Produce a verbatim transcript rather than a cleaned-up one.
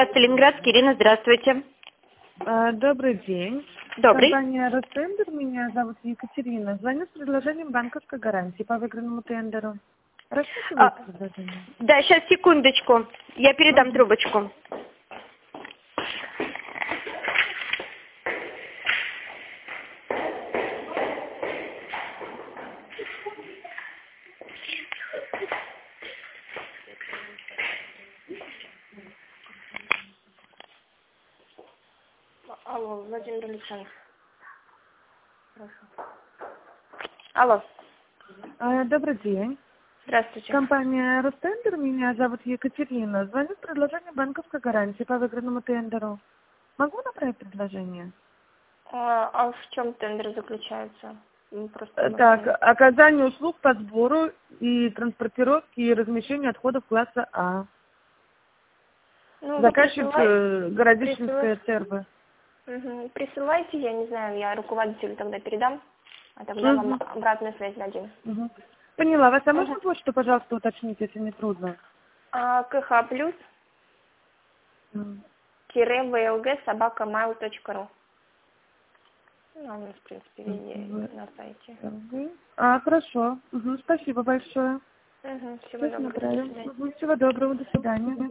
Сталинградский, Ирина, здравствуйте. А, Добрый день. Добрый. Компания «Ростендер», меня зовут Екатерина. Звоню с предложением банковской гарантии по выигранному тендеру. Рассчитываете А, предложение? да, сейчас, секундочку. Я передам Мгм. трубочку. Алло, Владимир Александрович. Хорошо. Алло, А, Добрый день. здравствуйте. Компания «Ростендер», меня зовут Екатерина. Звоню с предложением банковской гарантии по выигранному тендеру. Могу направить предложение? А, а в чем тендер заключается? Ну, просто Э, может, Так, не- оказание услуг по сбору и транспортировке и размещению отходов класса А. Ну, вы Заказчик присылай- э, Городищенская присылай- ЦРБ. Мгм. Присылайте, я не знаю, я руководителю тогда передам, а тогда вам Мгм. обратную связь дадим. Мгм. Поняла вас. А Мгм. можно почту, пожалуйста, уточнить, если не трудно? А, КХ плюс М. тире влг собака mail точка ру. Ну, у нас, в принципе, В- везде на сайте. Мгм. А, хорошо. Мгм. Спасибо большое. Угу, всего Сейчас доброго, до направим. свидания. Мгм. Всего доброго. До свидания.